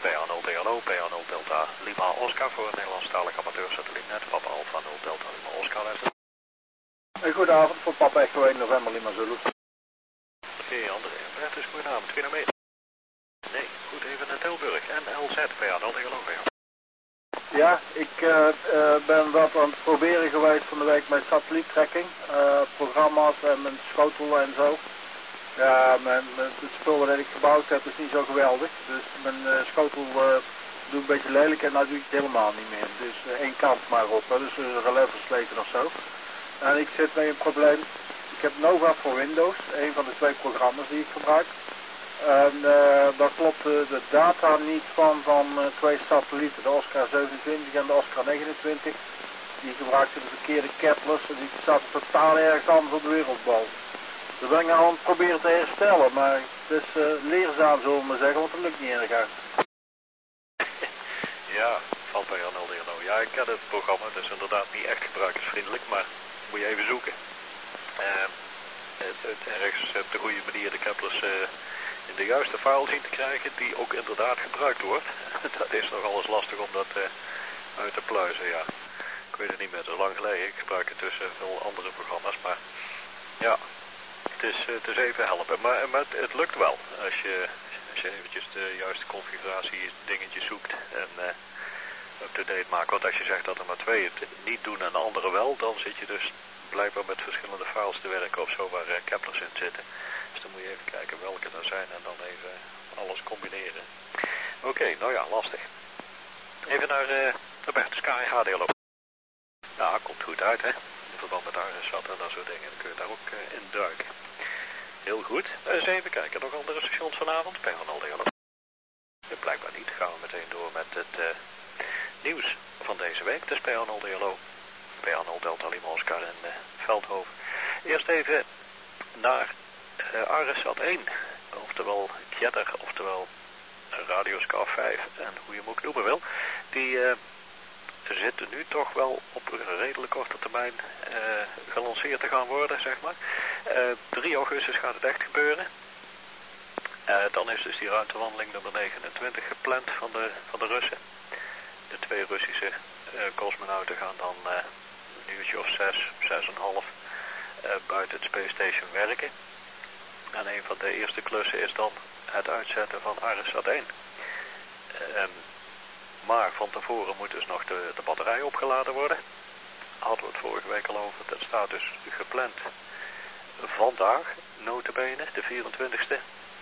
PA0 PA0 Delta Lima Oscar voor het Nederlandstalig amateursatellietnet. Papa Alpha 0 Delta Lima Oscar luister. Goedenavond voor Papa Echo 1 November Lima Zulu. Oké, André. Bertus, goedenavond. 2 naar meter. Nee, goed, even naar Tilburg. NLZ PA0 tegen Ja, ik ben wat aan het proberen geweest van de week met satelliettracking, programma's en mijn schotel en zo. Ja, het spul wat ik gebouwd heb is niet zo geweldig, dus mijn schotel doet een beetje lelijk en nou doe ik het helemaal niet meer. Dus één kant maar op, dus een relais versleten of zo. En ik zit met een probleem. Ik heb Nova voor Windows, een van de 2 programma's die ik gebruik. En daar klopt de data niet van 2 satellieten, de Oscar 27 en de Oscar 29. Die gebruikten de verkeerde Keplers en die zaten totaal ergens anders op de wereldbol. Dat ben ik nou aan het proberen te herstellen, maar het is leerzaam zullen we maar zeggen, want het lukt niet erg uit. Ja, valt bij Jan Alderno. Ja, ik ken het programma, het is inderdaad niet echt gebruikersvriendelijk, maar moet je even zoeken. Het ergens op de goede manier de Keplers in de juiste file zien te krijgen die ook inderdaad gebruikt wordt. Dat is nog alles lastig om dat uit te pluizen, ja. Ik weet het niet meer, zo lang geleden. Ik gebruik het tussen veel andere programma's, maar ja, het is even helpen. Maar het lukt wel als je eventjes de juiste configuratie dingetjes zoekt en up-to-date maakt. Want als je zegt dat er maar 2 het niet doen en de andere wel, dan zit je dus blijkbaar met verschillende files te werken of zo waar Keplers in zitten. Dus dan moet je even kijken welke er zijn en dan even alles combineren. Oké, nou ja, lastig. Even naar Roberto Sky HDLO. Ja, komt goed uit, hè. In verband met RSAT en dat soort dingen. Dan kun je daar ook in duiken. Heel goed. Eens even kijken. Nog andere stations vanavond? P1 DLO. Blijkbaar niet. Gaan we meteen door met het nieuws van deze week. Het is P1 DLO. P1 Delta Lima Oscar in Veldhoven. Eerst even naar RSAT 1. Oftewel Jetter, oftewel Radioscar 5 en hoe je hem ook noemen wil. Die zitten nu toch wel op een redelijk korte termijn gelanceerd te gaan worden, zeg maar. 3 augustus gaat het echt gebeuren. Dan is dus die ruimtewandeling nummer 29 gepland van de Russen. De 2 Russische cosmonauten gaan dan een uurtje of 6,5 buiten het Space Station werken. En een van de eerste klussen is dan het uitzetten van RSAT 1. Maar van tevoren moet dus nog de batterij opgeladen worden. Hadden we het vorige week al over. Dat staat dus gepland vandaag, nota bene, de 24e.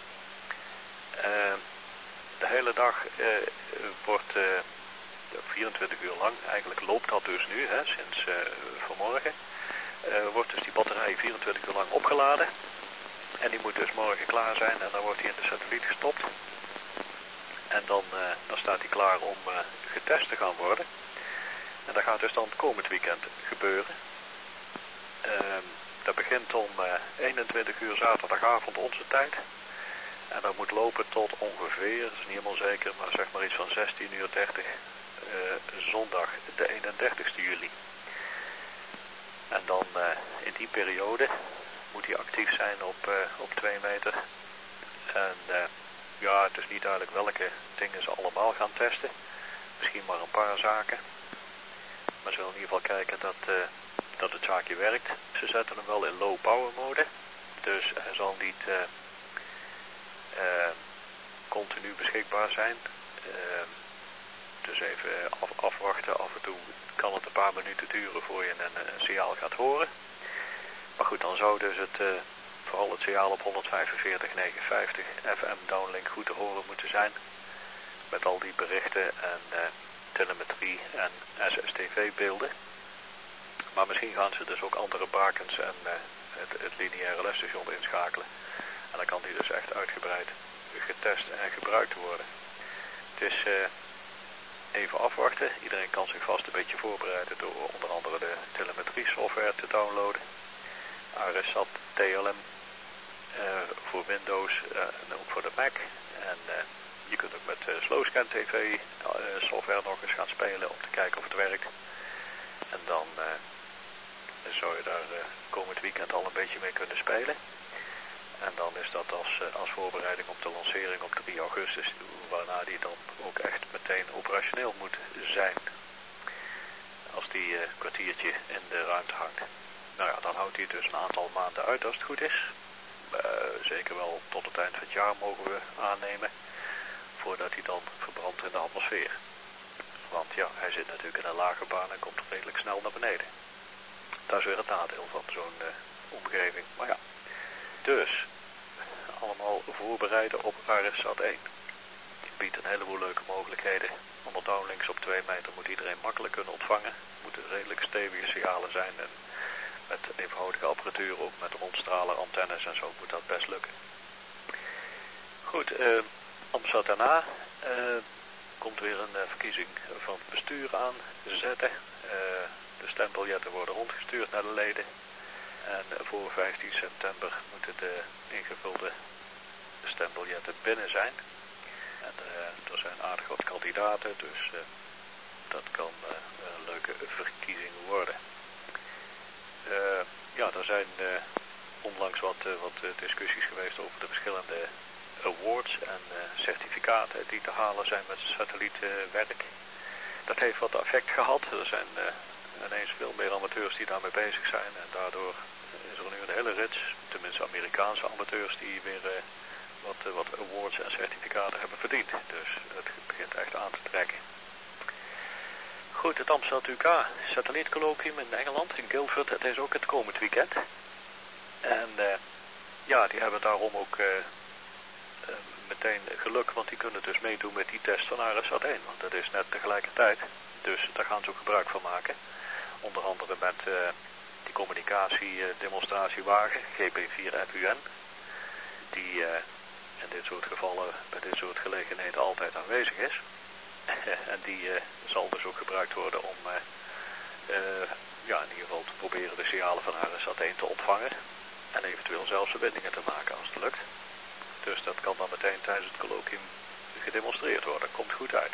De hele dag wordt 24 uur lang, eigenlijk loopt dat dus nu, hè, sinds vanmorgen. Wordt dus die batterij 24 uur lang opgeladen. En die moet dus morgen klaar zijn en dan wordt hij in de satelliet gestopt. En dan staat hij klaar om getest te gaan worden. En dat gaat dus dan het komend weekend gebeuren. Dat begint om 21 uur zaterdagavond onze tijd. En dat moet lopen tot ongeveer, dat is niet helemaal zeker, maar zeg maar iets van 16:30 zondag de 31ste juli. En dan in die periode moet hij actief zijn op 2 meter. En ja, het is niet duidelijk welke dingen ze allemaal gaan testen. Misschien maar een paar zaken. Maar ze willen in ieder geval kijken dat het zaakje werkt. Ze zetten hem wel in low power mode. Dus hij zal niet continu beschikbaar zijn. Dus even afwachten. Af en toe kan het een paar minuten duren voor je een signaal gaat horen. Maar goed, dan zou dus vooral het signaal op 145.950 FM downlink goed te horen moeten zijn. Met al die berichten en telemetrie en SSTV beelden. Maar misschien gaan ze dus ook andere bakens en het lineaire lesstation inschakelen. En dan kan die dus echt uitgebreid getest en gebruikt worden. Het is even afwachten. Iedereen kan zich vast een beetje voorbereiden door onder andere de telemetrie software te downloaden. RSAT TLM voor Windows en ook voor de Mac. En je kunt ook met Slowscan TV software nog eens gaan spelen om te kijken of het werkt. En dan zou je daar komend weekend al een beetje mee kunnen spelen. En dan is dat als voorbereiding op de lancering op 3 augustus, waarna die dan ook echt meteen operationeel moet zijn. Als die kwartiertje in de ruimte hangt. Nou ja, dan houdt hij het dus een aantal maanden uit als het goed is. Zeker wel tot het eind van het jaar mogen we aannemen. Voordat hij dan verbrandt in de atmosfeer. Want ja, hij zit natuurlijk in een lage baan en komt redelijk snel naar beneden. Dat is weer het nadeel van zo'n omgeving. Maar ja, dus allemaal voorbereiden op ARISSat 1. Het biedt een heleboel leuke mogelijkheden. Onder downlinks op 2 meter moet iedereen makkelijk kunnen ontvangen. Moeten redelijk stevige signalen zijn en met eenvoudige apparatuur, ook met rondstraler, antennes en zo moet dat best lukken. Goed, AMSAT daarna komt weer een verkiezing van het bestuur aan zetten. De stembiljetten worden rondgestuurd naar de leden. En voor 15 september moeten de ingevulde stembiljetten binnen zijn. En er zijn aardig wat kandidaten, dus dat kan een leuke verkiezing worden. Ja, er zijn onlangs wat discussies geweest over de verschillende awards en certificaten die te halen zijn met satellietwerk. Dat heeft wat effect gehad. Er zijn ineens veel meer amateurs die daarmee bezig zijn. En daardoor is er nu een hele rits, tenminste Amerikaanse amateurs, die weer wat awards en certificaten hebben verdiend. Dus het begint echt aan te trekken. Goed, het AMSAT UK satellietcolloquium in Engeland, in Guildford, het is ook het komend weekend. En ja, die hebben daarom ook meteen geluk, want die kunnen dus meedoen met die test van ARISSat 1. Want dat is net tegelijkertijd, dus daar gaan ze ook gebruik van maken. Onder andere met die communicatie-demonstratiewagen, GP4 FUN, die in dit soort gevallen, bij dit soort gelegenheden altijd aanwezig is. En die zal dus ook gebruikt worden om ja, in ieder geval te proberen de signalen van ARISSat 1 te ontvangen. En eventueel zelfs verbindingen te maken als het lukt. Dus dat kan dan meteen tijdens het colloquium gedemonstreerd worden. Komt goed uit.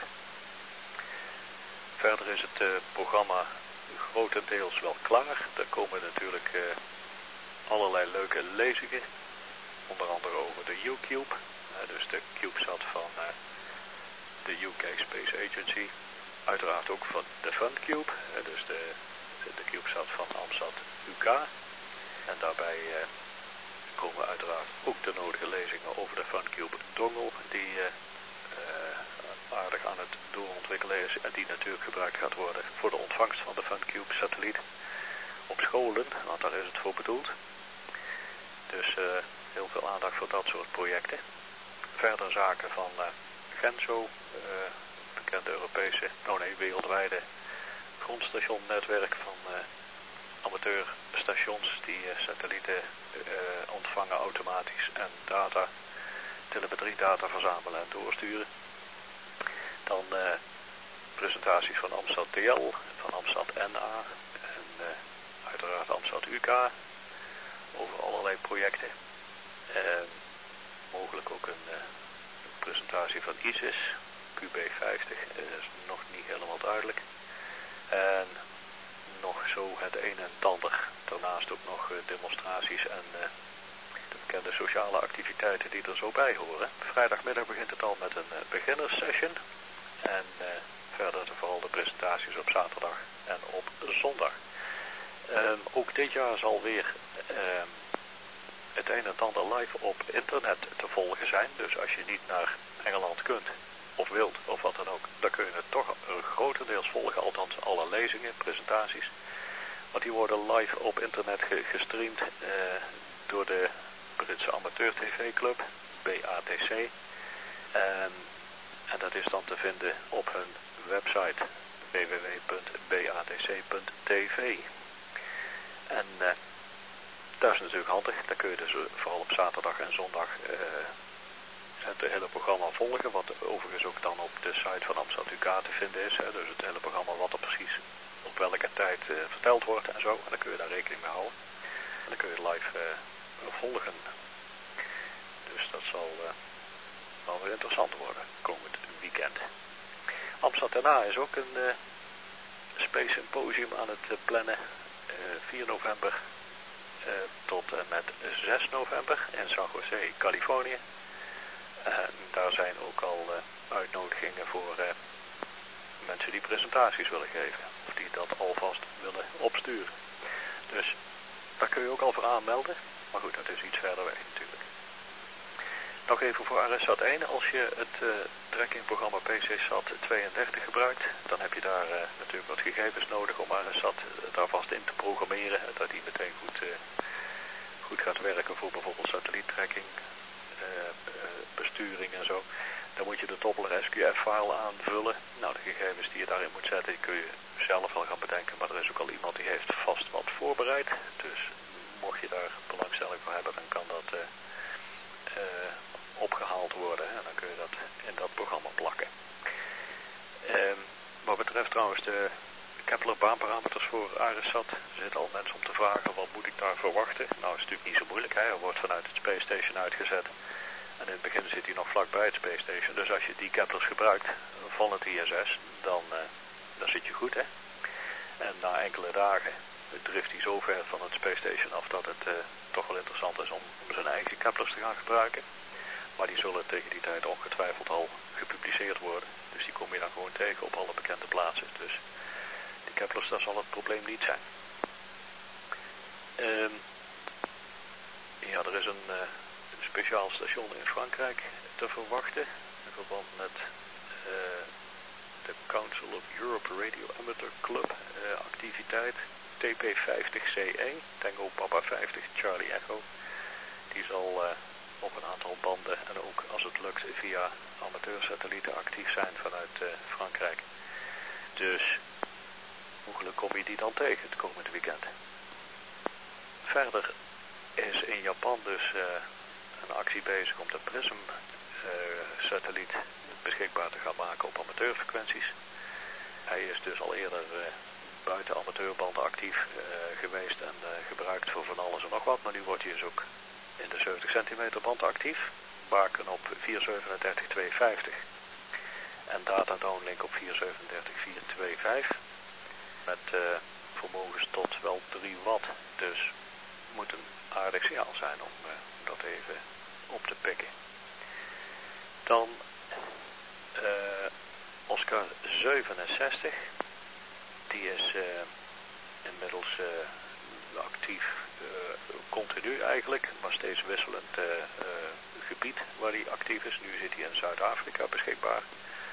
Verder is het programma grotendeels wel klaar. Er komen natuurlijk allerlei leuke lezingen. Onder andere over de U-Cube. Dus de CubeSat van de UK Space Agency. Uiteraard ook van de FunCube. Dus de CubeSat van AMSAT UK. En daarbij komen uiteraard ook de nodige lezingen over de FunCube dongle. Die aardig aan het doorontwikkelen is. En die natuurlijk gebruikt gaat worden voor de ontvangst van de FunCube satelliet. Op scholen, want daar is het voor bedoeld. Dus heel veel aandacht voor dat soort projecten. Verder zaken van Genso, bekende Europese, wereldwijde grondsstationnetwerk van amateurstations die satellieten ontvangen automatisch en telemetriedata verzamelen en doorsturen. Dan presentaties van AMSAT TL, van AMSAT NA en uiteraard AMSAT UK over allerlei projecten. Mogelijk ook een presentatie van ISIS, QB50, is nog niet helemaal duidelijk. En nog zo het een en het ander. Daarnaast ook nog demonstraties en de bekende sociale activiteiten die er zo bij horen. Vrijdagmiddag begint het al met een beginnerssession. En verder vooral de presentaties op zaterdag en op zondag. Ook dit jaar zal weer het een en het ander live op internet te volgen zijn. Dus als je niet naar Engeland kunt of wilt of wat dan ook, dan kun je het toch grotendeels volgen. Althans alle lezingen, presentaties. Want die worden live op internet gestreamd door de Britse Amateur TV Club, BATC. En dat is dan te vinden op hun website www.batc.tv. En dat is natuurlijk handig. Dan kun je dus vooral op zaterdag en zondag het hele programma volgen. Wat overigens ook dan op de site van AMSAT UK te vinden is. Dus het hele programma wat er precies op welke tijd verteld wordt en zo. En dan kun je daar rekening mee houden. En dan kun je live volgen. Dus dat zal wel weer interessant worden komend weekend. AMSAT daarna is ook een Space Symposium aan het plannen. 4 november tot en met 6 november in San Jose, Californië. En daar zijn ook al uitnodigingen voor mensen die presentaties willen geven. Of die dat alvast willen opsturen. Dus daar kun je ook al voor aanmelden. Maar goed, dat is iets verder weg natuurlijk. Nog even voor RSAT 1. Als je het trackingprogramma PCSAT 32 gebruikt, dan heb je daar natuurlijk wat gegevens nodig om RSAT daar vast in te programmeren. Dat die meteen goed gaat werken voor bijvoorbeeld satelliettracking, besturing en zo. Dan moet je de Doppler SQF-file aanvullen. Nou, de gegevens die je daarin moet zetten, die kun je zelf wel gaan bedenken. Maar er is ook al iemand die heeft vast wat voorbereid. Dus mocht je daar belangstelling voor hebben, dan kan dat opgehaald worden. En dan kun je dat in dat programma plakken. Wat betreft trouwens de Kepler baanparameters voor ARISAT, er zitten al mensen om te vragen wat moet ik daar verwachten. Nou, is natuurlijk niet zo moeilijk. Hè? Er wordt vanuit het Space Station uitgezet. En in het begin zit hij nog vlakbij het Space Station. Dus als je die Keplers gebruikt van het ISS, dan zit je goed. Hè? En na enkele dagen drift hij zo ver van het Space Station af dat het toch wel interessant is om zijn eigen Keplers te gaan gebruiken. Maar die zullen tegen die tijd ongetwijfeld al gepubliceerd worden. Dus die kom je dan gewoon tegen op alle bekende plaatsen. Dus die Keplers, daar zal het probleem niet zijn. Ja, er is een speciaal station in Frankrijk te verwachten. In verband met de Council of Europe Radio Amateur Club activiteit TP50C1, Tango Papa 50 Charlie Echo. Die zal op een aantal banden en ook als het lukt via amateursatellieten actief zijn vanuit Frankrijk. Dus mogelijk kom je die dan tegen het komende weekend. Verder is in Japan dus een actie bezig om de PRISM-satelliet beschikbaar te gaan maken op amateurfrequenties. Hij is dus al eerder buiten amateurbanden actief geweest en gebruikt voor van alles en nog wat, maar nu wordt hij dus ook in de 70 centimeter band actief. Baken op 437.250 en data downlink op 437.425 met vermogens tot wel 3 watt. Dus moet een aardig signaal zijn om dat even op te pikken. Dan Oscar 67. Die is inmiddels actief, continu eigenlijk, maar steeds wisselend gebied waar hij actief is. Nu zit hij in Zuid-Afrika beschikbaar.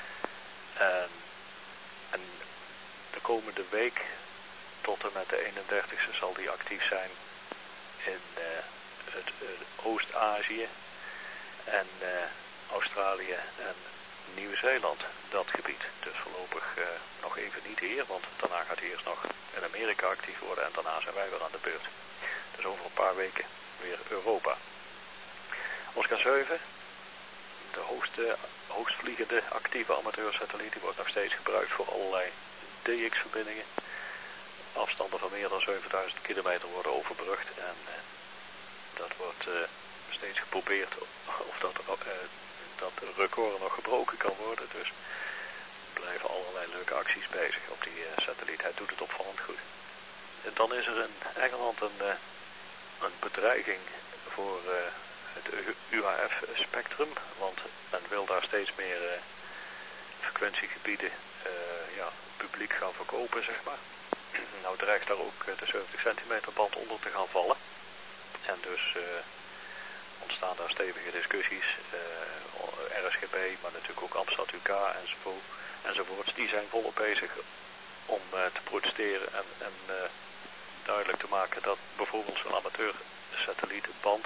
En de komende week tot en met de 31ste zal die actief zijn in het Oost-Azië en Australië en Nieuw-Zeeland, dat gebied. Dus voorlopig nog even niet hier, want daarna gaat hij eerst nog in Amerika actief worden en daarna zijn wij weer aan de beurt. Dus over een paar weken weer Europa. Oscar 7, de hoogvliegende actieve amateursatelliet, die wordt nog steeds gebruikt voor allerlei DX-verbindingen. Afstanden van meer dan 7000 kilometer worden overbrugd en dat wordt steeds geprobeerd of dat record nog gebroken kan worden. Dus er blijven allerlei leuke acties bezig op die satelliet. Hij doet het opvallend goed. En dan is er in Engeland een bedreiging voor het UHF-spectrum, want men wil daar steeds meer frequentiegebieden publiek gaan verkopen, zeg maar. Nou dreigt daar ook de 70 centimeter band onder te gaan vallen. En dus ontstaan daar stevige discussies. RSGB, maar natuurlijk ook Amstad UK enzovoorts. Die zijn volop bezig om te protesteren en duidelijk te maken dat bijvoorbeeld zo'n amateursatellietband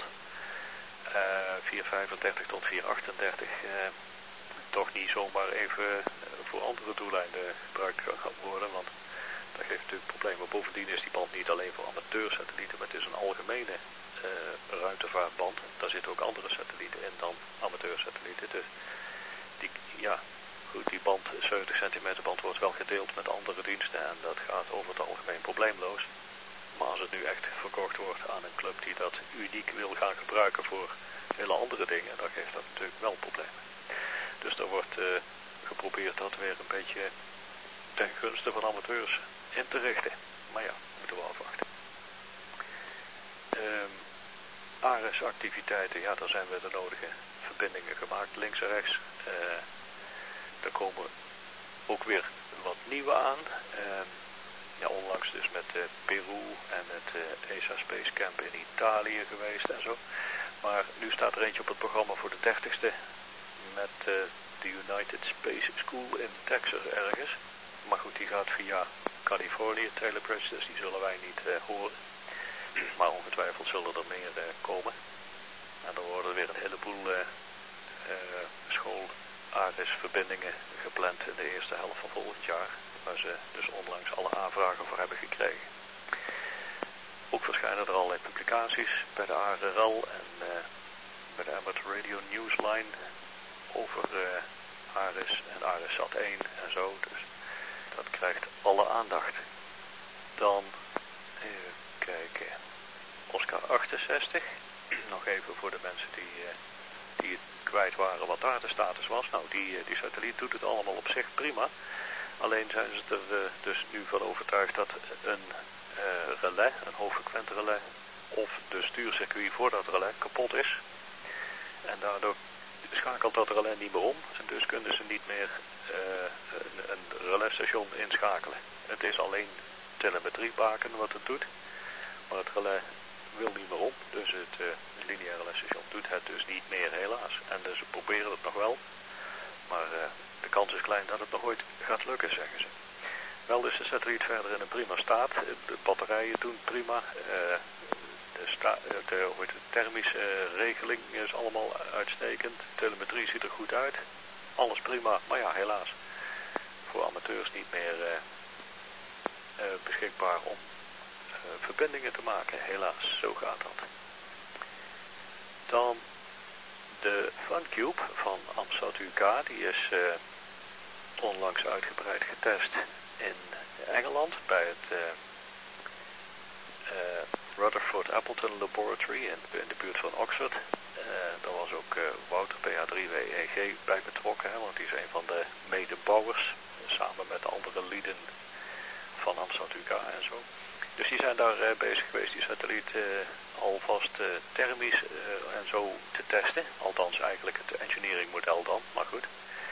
435 tot 438 toch niet zomaar even voor andere doeleinden gebruikt kan worden, want dat geeft natuurlijk problemen. Bovendien is die band niet alleen voor amateursatellieten, maar het is een algemene ruimtevaartband. Daar zitten ook andere satellieten in dan amateursatellieten. Dus die band, 70 centimeter band, wordt wel gedeeld met andere diensten en dat gaat over het algemeen probleemloos. Maar als het nu echt verkocht wordt aan een club die dat uniek wil gaan gebruiken voor hele andere dingen, dan geeft dat natuurlijk wel problemen. Dus er wordt geprobeerd dat weer een beetje ten gunste van amateurs in te richten. Maar ja, moeten we afwachten. ARES-activiteiten, ja, daar zijn we de nodige verbindingen gemaakt, links en rechts. Er komen ook weer wat nieuwe aan. Ja, onlangs dus met Peru en het ESA Space Camp in Italië geweest en zo. Maar nu staat er eentje op het programma voor de 30ste met de United Space School in Texas ergens. Maar goed, die gaat via Californië, Telebridge, dus die zullen wij niet horen. Maar ongetwijfeld zullen er meer komen. En er worden weer een heleboel school-ARES-verbindingen gepland in de eerste helft van volgend jaar. Waar ze dus onlangs alle aanvragen voor hebben gekregen. Ook verschijnen er allerlei publicaties bij de ARRL en bij de Amateur Radio Newsline over ARES en ARESat 1 en zo. Dus dat krijgt alle aandacht. Dan even kijken. Oscar 68. Nog even voor de mensen die het kwijt waren wat daar de status was. Nou, die satelliet doet het allemaal op zich prima. Alleen zijn ze er dus nu van overtuigd dat een relais, een hoogfrequent relais, of de stuurcircuit voor dat relais kapot is. En daardoor schakelt dat relais niet meer om. En dus kunnen ze niet meer een relaisstation inschakelen. Het is alleen telemetriebaken wat het doet. Maar het relais wil niet meer om. Dus het lineaire relaisstation doet het dus niet meer helaas. En dus ze proberen het nog wel. Maar de kans is klein dat het nog ooit gaat lukken, zeggen ze. Wel is de satelliet verder in een prima staat. De batterijen doen prima. De thermische regeling is allemaal uitstekend. De telemetrie ziet er goed uit. Alles prima. Maar ja, helaas. Voor amateurs niet meer beschikbaar om verbindingen te maken. Helaas, zo gaat dat. Dan de FunCube van AMSAT UK. Die is onlangs uitgebreid getest in Engeland bij het Rutherford Appleton Laboratory in de buurt van Oxford. Daar was ook Wouter PH3WEG bij betrokken, hè, want die is een van de medebouwers, samen met andere lieden van AMSAT UK en zo. Dus die zijn daar bezig geweest die satelliet alvast thermisch en zo te testen. Althans eigenlijk het engineering model dan, maar goed.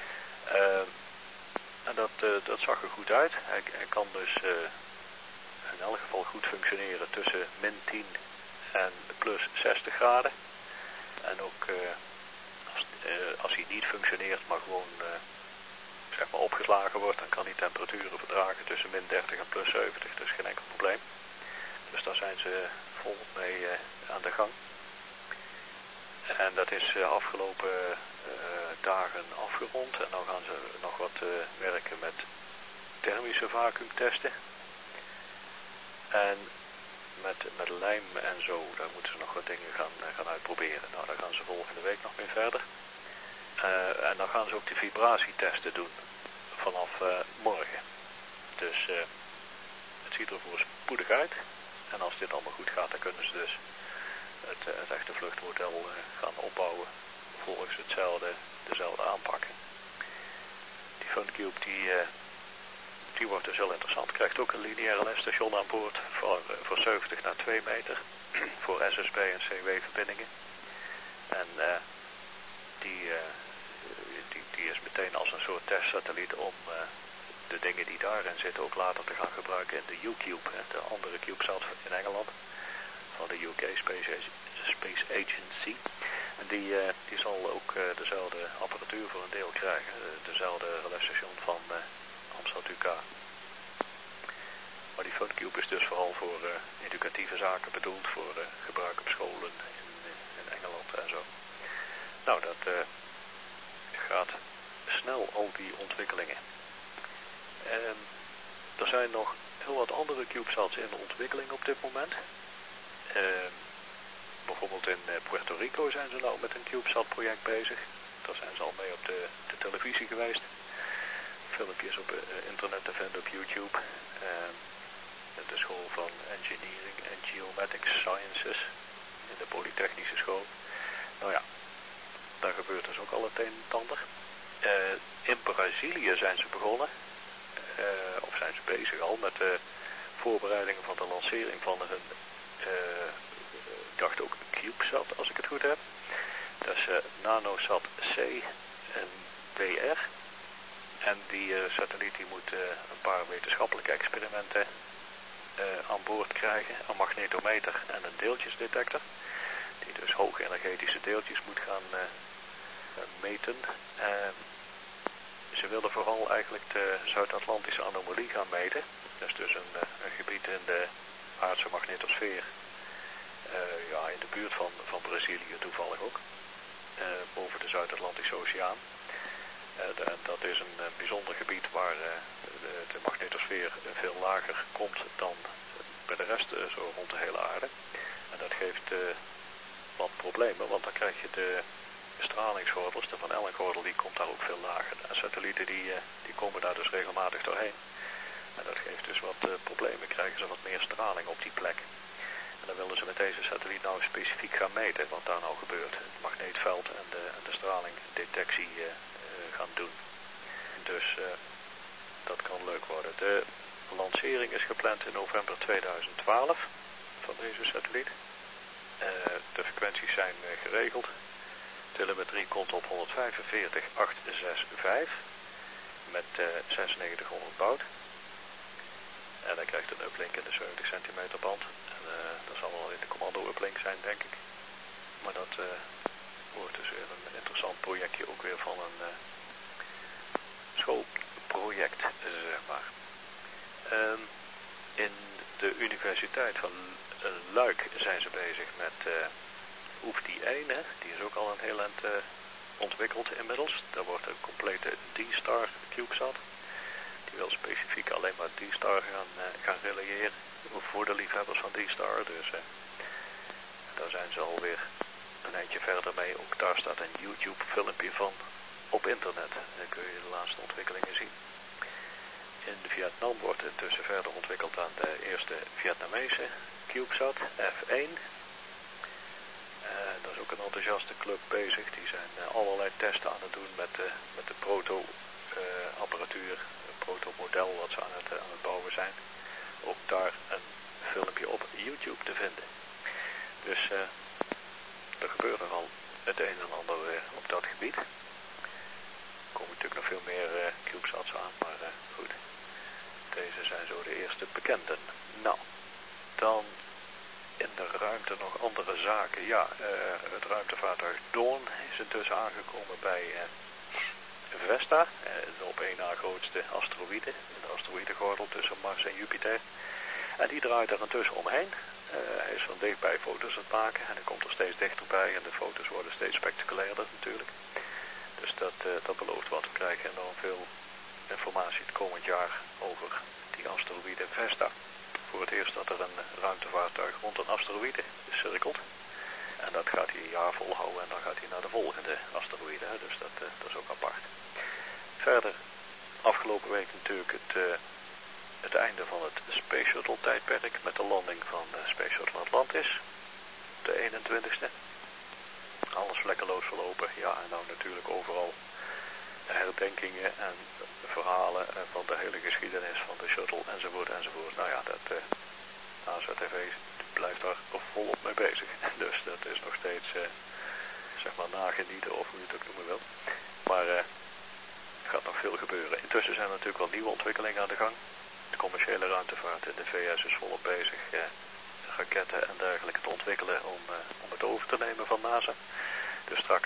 En dat zag er goed uit. Hij kan dus in elk geval goed functioneren tussen min 10 en plus 60 graden. En ook als hij niet functioneert, maar gewoon zeg maar opgeslagen wordt, dan kan hij temperaturen verdragen tussen min 30 en plus 70. Dus geen enkel probleem. Dus daar zijn ze vol mee aan de gang. En dat is afgelopen dagen afgerond. En dan gaan ze nog wat werken met thermische vacuümtesten. En met lijm en zo, daar moeten ze nog wat dingen gaan uitproberen. Nou, daar gaan ze volgende week nog mee verder. En dan gaan ze ook de vibratietesten doen vanaf morgen. Dus het ziet er voorspoedig uit. En als dit allemaal goed gaat, dan kunnen ze dus het echte vluchtmodel gaan opbouwen volgens dezelfde aanpak. Die FunCube die wordt dus heel interessant. Krijgt ook een lineaire lesstation aan boord voor 70 naar 2 meter voor SSB en CW verbindingen. En die is meteen als een soort testsatelliet om de dingen die daarin zitten ook later te gaan gebruiken in de UCube, de andere CubeSat in Engeland, van de UK Space Agency. En die zal ook dezelfde apparatuur voor een deel krijgen, dezelfde relaisstation van AMSAT UK. Maar die FunCube is dus vooral voor educatieve zaken bedoeld, voor gebruik op scholen in Engeland en zo. Nou, dat gaat snel, al die ontwikkelingen. Er zijn nog heel wat andere CubeSats in ontwikkeling op dit moment. Bijvoorbeeld in Puerto Rico zijn ze nou met een CubeSat project bezig. Daar zijn ze al mee op de televisie geweest. Filmpjes op internet te vinden op YouTube. De school van Engineering and Geomatics Sciences in de Polytechnische school. Nou ja, daar gebeurt dus ook al het een en het ander. In Brazilië zijn ze begonnen. Of zijn ze bezig al met de voorbereidingen van de lancering van hun, ik dacht ook CubeSat, als ik het goed heb. Dat is NanoSat C en BR. En die satelliet die moet een paar wetenschappelijke experimenten aan boord krijgen. Een magnetometer en een deeltjesdetector. Die dus hoge energetische deeltjes moet gaan meten. Ze willen vooral eigenlijk de Zuid-Atlantische anomalie gaan meten. Dat is dus een gebied in de aardse magnetosfeer. Ja, in de buurt van Brazilië toevallig ook. Boven de Zuid-Atlantische Oceaan. Dat is een bijzonder gebied waar de magnetosfeer veel lager komt dan bij de rest zo rond de hele aarde. En dat geeft wat problemen, want dan krijg je de stralingsgordels, de Van Allen-gordel, die komt daar ook veel lager. En satellieten die komen daar dus regelmatig doorheen. En dat geeft dus wat problemen, krijgen ze wat meer straling op die plek. En dan willen ze met deze satelliet nou specifiek gaan meten wat daar nou gebeurt. Het magneetveld en de stralingdetectie gaan doen. Dus dat kan leuk worden. De lancering is gepland in november 2012 van deze satelliet. De frequenties zijn geregeld. Telemetrie komt op 145.865 met 9600 baud. En hij krijgt een uplink in de 70 centimeter band. En dat zal wel in de commando-uplink zijn, denk ik. Maar dat wordt dus weer een interessant projectje, ook weer van een schoolproject, zeg maar. In de Universiteit van Luik zijn ze bezig met OEFTI 1, hè. Die is ook al een heel eind ontwikkeld inmiddels. Daar wordt een complete D-Star CubeSat. Die wil specifiek alleen maar D-Star gaan relayeren voor de liefhebbers van D-Star. Dus daar zijn ze alweer een eindje verder mee. Ook daar staat een YouTube filmpje van op internet. Dan kun je de laatste ontwikkelingen zien. In Vietnam wordt intussen verder ontwikkeld aan de eerste Vietnamese CubeSat F1. Daar is ook een enthousiaste club bezig. Die zijn allerlei testen aan het doen met de proto-apparatuur, proto-model wat ze aan het bouwen zijn. Ook daar een filmpje op YouTube te vinden. Dus er gebeurt nogal het een en ander op dat gebied. Er komen natuurlijk nog veel meer CubeSats aan, maar goed. Deze zijn zo de eerste bekenden. Nou, dan in de ruimte nog andere zaken. Ja, het ruimtevaartuig Dawn is intussen aangekomen bij Vesta, de op één na grootste asteroïde, de asteroïdengordel tussen Mars en Jupiter. En die draait er intussen omheen. Hij is van dichtbij foto's aan het maken en hij komt er steeds dichterbij en de foto's worden steeds spectaculairder natuurlijk. Dus dat belooft wat. We krijgen enorm veel informatie het komend jaar over die asteroïde Vesta. Voor het eerst dat er een ruimtevaartuig rond een asteroïde cirkelt. En dat gaat hij een jaar volhouden en dan gaat hij naar de volgende asteroïde. Hè? Dus dat is ook apart. Verder, afgelopen week natuurlijk het einde van het Space Shuttle tijdperk met de landing van Space Shuttle Atlantis. De 21ste. Alles vlekkeloos verlopen. Ja, en nou natuurlijk overal herdenkingen en verhalen van de hele geschiedenis van de shuttle enzovoort enzovoort. Nou ja, dat AZTV blijft daar volop mee bezig. Dus dat is nog steeds zeg maar nagenieten of hoe je het ook noemen wil. Maar er gaat nog veel gebeuren. Intussen zijn er natuurlijk wel nieuwe ontwikkelingen aan de gang. De commerciële ruimtevaart in de VS is volop bezig raketten en dergelijke te ontwikkelen om het over te nemen van NASA. Dus straks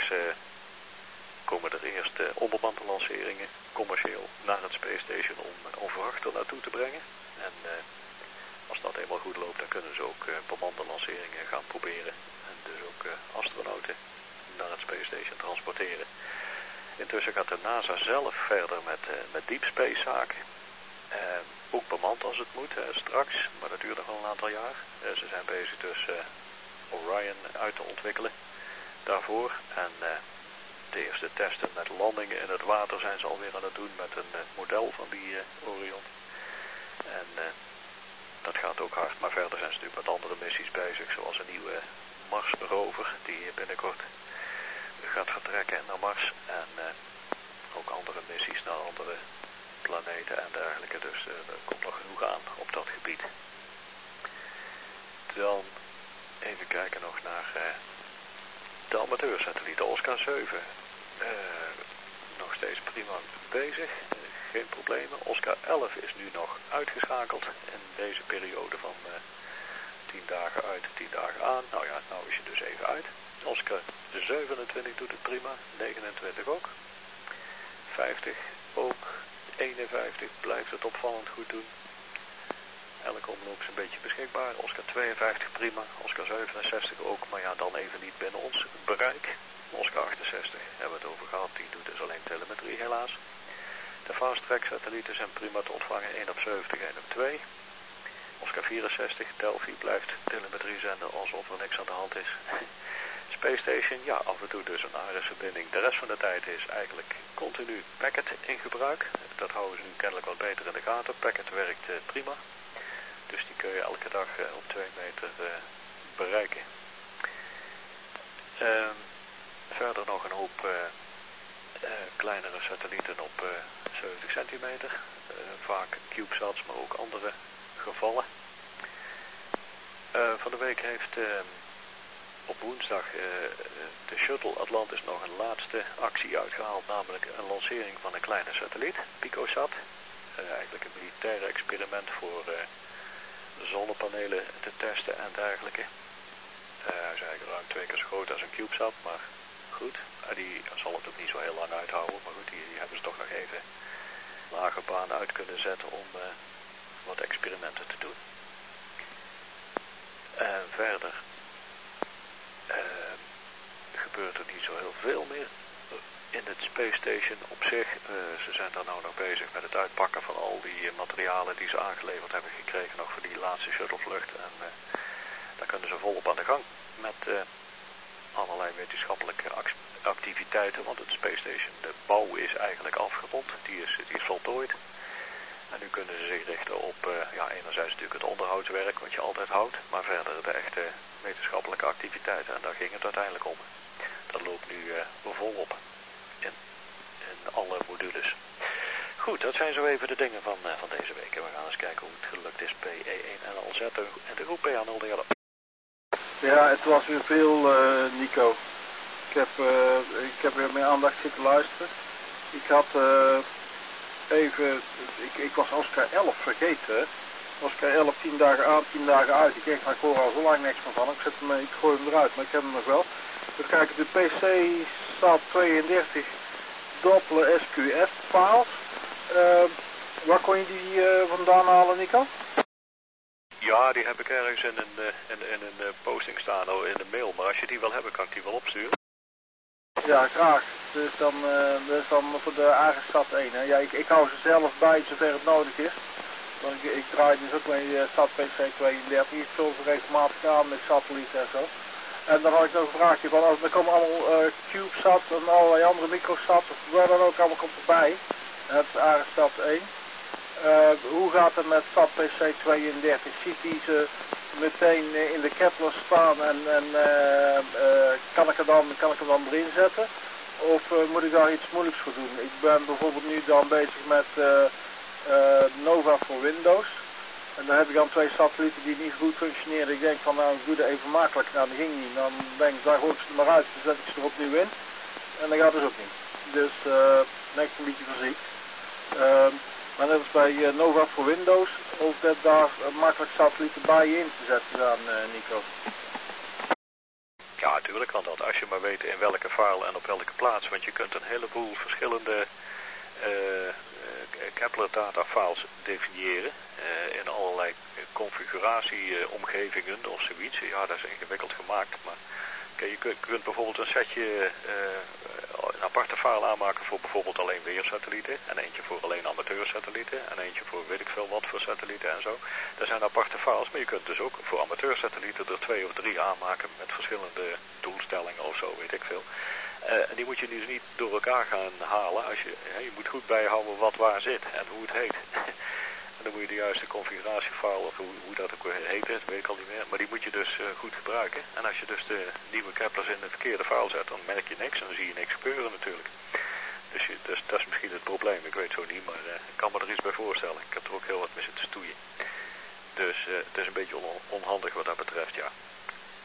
komen er eerst onbemande lanceringen commercieel naar het Space Station om vrachten naartoe te brengen. En als dat eenmaal goed loopt, dan kunnen ze ook bemande lanceringen gaan proberen. En dus ook astronauten naar het Space Station transporteren. Intussen gaat de NASA zelf verder met deep space zaken. Ook bemand als het moet, straks, maar dat duurt nog wel een aantal jaar. Ze zijn bezig dus Orion uit te ontwikkelen daarvoor. En de eerste testen met landingen in het water zijn ze alweer aan het doen met een model van die Orion. En dat gaat ook hard, maar verder zijn ze natuurlijk met andere missies bezig, zoals een nieuwe Mars rover die binnenkort gaat vertrekken naar Mars. En ook andere missies naar andere planeten en dergelijke. Dus er komt nog genoeg aan op dat gebied. Dan Even kijken nog naar de amateursatelliet, de Oscar 7. Nog steeds prima bezig, geen problemen. Oscar 11 is nu nog uitgeschakeld in deze periode van 10 dagen uit, 10 dagen aan. Nou ja, nou is je dus even uit. Oscar 27 doet het prima, 29 ook. 50 ook, 51 blijft het opvallend goed doen. Elke omloop is een beetje beschikbaar. Oscar 52 prima, Oscar 67 ook, maar ja, dan even niet binnen ons bereik. Oscar 68 hebben we het over gehad, die doet dus alleen telemetrie helaas. De fast track satellieten zijn prima te ontvangen, 1 op 70, 1 op 2. Oscar 64, Delphi blijft telemetrie zenden alsof er niks aan de hand is. Space Station, ja, af en toe dus een ARIS-verbinding. De rest van de tijd is eigenlijk continu Packet in gebruik. Dat houden ze nu kennelijk wat beter in de gaten. Packet werkt prima. Dus die kun je elke dag op 2 meter bereiken. Verder nog een hoop kleinere satellieten op 70 centimeter. Vaak CubeSats, maar ook andere gevallen. Van de week heeft op woensdag de Shuttle Atlantis nog een laatste actie uitgehaald, namelijk een lancering van een kleine satelliet, Picosat. Eigenlijk een militair experiment voor zonnepanelen te testen en dergelijke. Hij is eigenlijk ruim 2 keer zo groot als een CubeSat, maar goed, die zal het ook niet zo heel lang uithouden, maar goed, die hebben ze toch nog even lage baan uit kunnen zetten om wat experimenten te doen. En verder gebeurt er niet zo heel veel meer in het Space Station op zich. Ze zijn daar nou nog bezig met het uitpakken van al die materialen die ze aangeleverd hebben gekregen nog voor die laatste shuttlevlucht. En daar kunnen ze volop aan de gang met allerlei wetenschappelijke activiteiten, want het Space Station, de bouw is eigenlijk afgerond, die is voltooid. En nu kunnen ze zich richten op, enerzijds natuurlijk het onderhoudswerk, wat je altijd houdt, maar verder de echte wetenschappelijke activiteiten. En daar ging het uiteindelijk om. Dat loopt nu volop in alle modules. Goed, dat zijn zo even de dingen van deze week. En we gaan eens kijken hoe het gelukt is. PE1 en LZ en de groep PA0. Ja, het was weer veel, Nico. Ik heb weer met aandacht zitten luisteren. Ik had ik was Oscar 11 vergeten. Oscar 11, 10 dagen aan, 10 dagen uit. Ik denk, maar ik hoor al zo lang niks meer van. Ik gooi hem eruit, maar ik heb hem nog wel. Even kijken, de PC SAT 32 Doppler SQF files. Waar kon je die vandaan halen, Nico? Ja, die heb ik ergens in een posting staan, in de mail. Maar als je die wil hebben, kan ik die wel opsturen. Ja, graag. Dus dan, dat is dan voor de ARIS-SAT 1. Hè. Ja, ik hou ze zelf bij zover het nodig is. Want ik draai dus ook mee SAT PC 32. Ik vul ze regelmatig aan met satellieten en zo. En dan had ik nog een vraagje van, er komen allemaal CubeSat en allerlei andere microsats, of waar dan ook, allemaal komt erbij. Het ARIS-SAT 1. Hoe gaat het met SAT PC 32? Ziet die ze meteen in de Kepler staan en kan ik er dan erin zetten? Of moet ik daar iets moeilijks voor doen? Ik ben bijvoorbeeld nu dan bezig met Nova voor Windows. En dan heb ik dan 2 satellieten die niet goed functioneren. Ik denk van, nou, ik doe het even makkelijk. Nou, dat ging niet. Dan denk ik, daar gooi ik ze er maar uit. Dan zet ik ze er opnieuw in. En dan gaat het dus ook niet. Dus, net een beetje verziekt. Maar net als bij Nova voor Windows, ook dat daar makkelijk satellieten bij in te zetten dan, Nico. Ja, natuurlijk kan dat. Als je maar weet in welke file en op welke plaats. Want je kunt een heleboel verschillende Kepler data files definiëren. In allerlei configuratieomgevingen of zoiets. Ja, dat is ingewikkeld gemaakt. Maar je kunt bijvoorbeeld een setje, een aparte file aanmaken voor bijvoorbeeld alleen weersatellieten. En eentje voor alleen amateursatellieten. En eentje voor weet ik veel wat voor satellieten en zo. Dat zijn aparte files, maar je kunt dus ook voor amateursatellieten er 2 of 3 aanmaken met verschillende doelstellingen of zo, weet ik veel. En die moet je dus niet door elkaar gaan halen. Je moet goed bijhouden wat waar zit en hoe het heet. En dan moet je de juiste configuratiefile, of hoe dat ook heet, dat weet ik al niet meer. Maar die moet je dus goed gebruiken. En als je dus de nieuwe Keplers in de verkeerde file zet, dan merk je niks en dan zie je niks gebeuren natuurlijk. Dus dat is misschien het probleem, ik weet zo niet, maar ik kan me er iets bij voorstellen. Ik heb er ook heel wat mee zitten stoeien. Dus het is een beetje onhandig wat dat betreft, ja.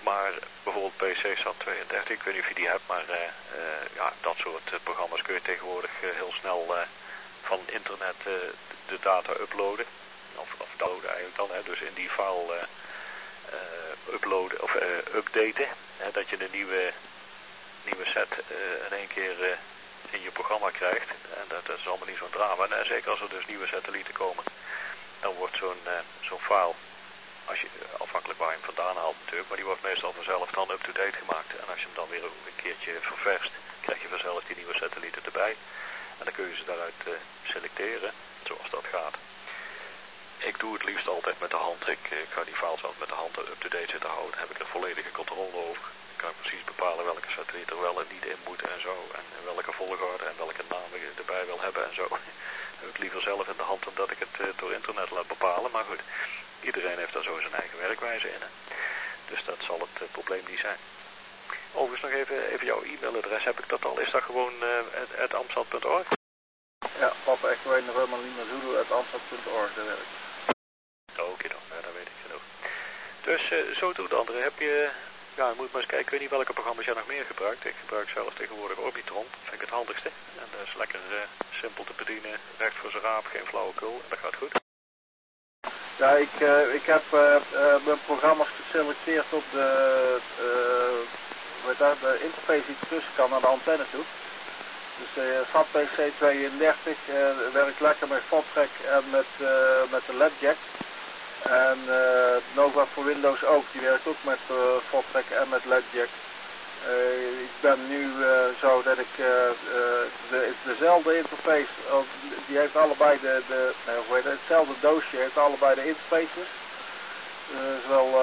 Maar bijvoorbeeld PCSat 32, ik weet niet of je die hebt, maar ja, dat soort programma's kun je tegenwoordig heel snel van internet de data uploaden. Of downloaden eigenlijk dan, hè. Dus in die file uploaden of updaten. Hè, dat je een nieuwe set in één keer in je programma krijgt. En dat is allemaal niet zo'n drama. En zeker als er dus nieuwe satellieten komen, dan wordt zo'n file, als je, afhankelijk waar je hem vandaan haalt natuurlijk, maar die wordt meestal vanzelf dan up-to-date gemaakt. En als je hem dan weer een keertje ververst, krijg je vanzelf die nieuwe satellieten erbij. En dan kun je ze daaruit selecteren, zoals dat gaat. Ik doe het liefst altijd met de hand. Ik ga die files altijd met de hand up-to-date zitten houden. Dan heb ik er volledige controle over. Ik kan precies bepalen welke satelliet er wel en niet in moet en zo. En in welke volgorde en welke naam ik erbij wil hebben en zo. Dat heb ik liever zelf in de hand dan dat ik het door internet laat bepalen. Maar goed, iedereen heeft daar zo zijn eigen werkwijze in. Hè. Dus dat zal het probleem niet zijn. Overigens nog even jouw e-mailadres. Heb ik dat al? Is dat gewoon @amstad.org? Ja, Papa Echo 1 November Lima Zulu @amstad.org, dat werkt. Oké dan, ja, dat weet ik genoeg. Dus zo doet André. Heb je, ja, je moet maar eens kijken, ik weet niet welke programma's jij nog meer gebruikt. Ik gebruik zelf tegenwoordig Orbitron, vind ik het handigste. En dat is lekker simpel te bedienen, recht voor zijn raap, geen flauwekul, en dat gaat goed. Ja, ik heb mijn programma's geselecteerd op de interface die tussen kan naar de antenne toe. Dus SAT PC32 werkt lekker met Fotrack en met de LED-jack. En Nova voor Windows ook, die werkt ook met Fotrack en met LED-jack. Ik ben nu zo dat ik dezelfde interface, die heeft allebei hetzelfde doosje, heeft allebei de interfaces. Zowel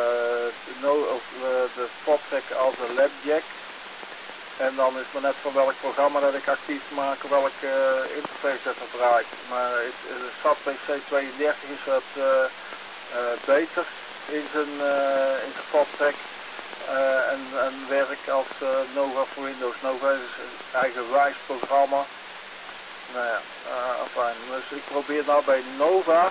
de Fotrack als de LED-jack. En dan is het maar net van welk programma dat ik actief maak, welke interface dat er draait. Maar SAT PC32 is wat beter in zijn Fotrack en werk als Nova voor Windows. Nova is een eigenwijs programma. Nou ja, afijn. Dus ik probeer nou bij Nova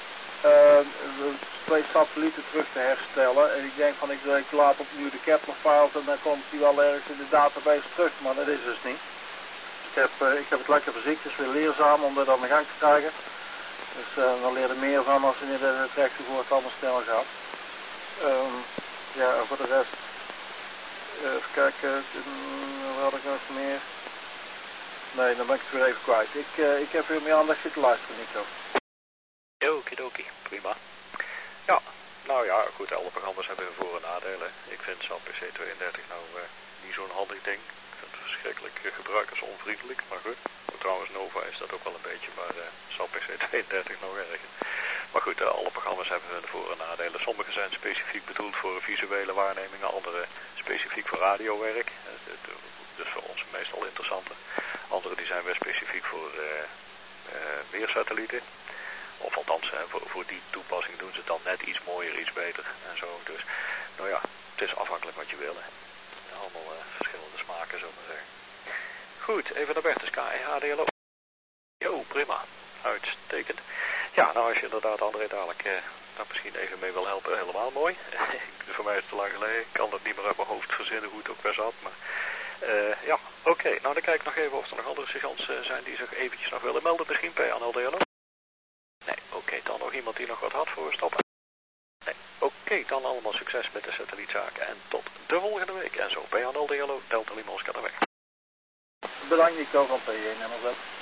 2 satellieten terug te herstellen. En ik denk van ik laat opnieuw de Kepler files en dan komt die wel ergens in de database terug. Maar dat is dus niet. Ik heb het lekker verziekt, het is weer leerzaam om dat aan de gang te krijgen. Dus dan leer je er meer van als je in het rechte woord allemaal sneller gaat. Ja, voor de rest. Even kijken, wat had ik nog meer? Nee, dan ben ik het weer even kwijt. Ik heb weer meer aandacht zitten luisteren, Nico. Okidoki, prima. Ja, nou ja, goed, alle programma's hebben hun voor- en nadelen. Ik vind SAT PC32 nou niet zo'n handig ding. Ik vind het verschrikkelijk gebruikersonvriendelijk, maar goed. Trouwens, Nova is dat ook wel een beetje, maar SAT PC32 nog erger. Maar goed, alle programma's hebben hun voor- en nadelen. Sommige zijn specifiek bedoeld voor visuele waarnemingen, andere specifiek voor radiowerk. Dus voor ons meestal interessanter. Andere die zijn weer specifiek voor weersatellieten. Of althans, voor die toepassing doen ze het dan net iets mooier, iets beter en zo. Dus, nou ja, het is afhankelijk wat je wil. Hè. Allemaal verschillende smaken, zo maar zeggen. Goed, even naar Bertus, KHDLO. Jo, prima. Uitstekend. Ja, nou als je inderdaad André dadelijk daar misschien even mee wil helpen, helemaal mooi. Voor mij is het te lang geleden. Ik kan het niet meer uit mijn hoofd verzinnen hoe het ook weer zat. Maar ja, oké. Nou dan kijk ik nog even of er nog andere stations zijn die zich eventjes nog willen melden. Misschien PNLDLO. Nee, oké. Dan nog iemand die nog wat had voor stoppen. Nee, oké. Dan allemaal succes met de satellietzaken. En tot de volgende week. En zo, PNLDLO, Delta Lima Oscar weg. Bedankt Nico van P1 en